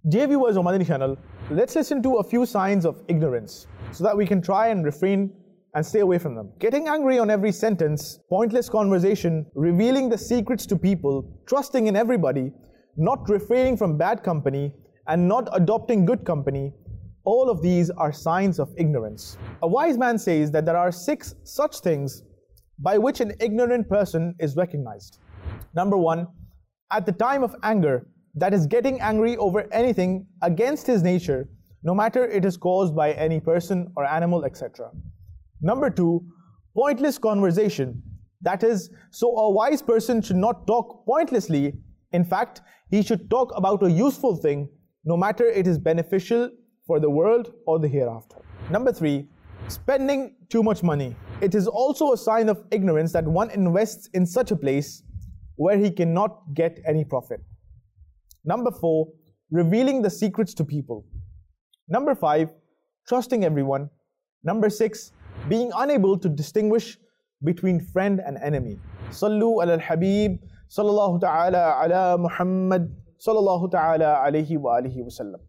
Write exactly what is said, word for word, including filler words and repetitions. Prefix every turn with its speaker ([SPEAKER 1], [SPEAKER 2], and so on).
[SPEAKER 1] Dear viewers of Madani channel, let's listen to a few signs of ignorance so that we can try and refrain and stay away from them. Getting angry on every sentence, pointless conversation, revealing the secrets to people, trusting in everybody, not refraining from bad company, and not adopting good company, all of these are signs of ignorance. A wise man says that there are six such things by which an ignorant person is recognized. Number one, at the time of anger, that is getting angry over anything against his nature, no matter it is caused by any person or animal, et cetera. Number two, pointless conversation. That is, so a wise person should not talk pointlessly. In fact, he should talk about a useful thing, no matter it is beneficial for the world or the hereafter. Number three, spending too much money. It is also a sign of ignorance that one invests in such a place where he cannot get any profit. Number four, revealing the secrets to people. Number five, trusting everyone. Number six, being unable to distinguish between friend and enemy. Sallu ala al-Habib, sallallahu ta'ala ala Muhammad, sallallahu ta'ala alayhi wa alihi wa sallam.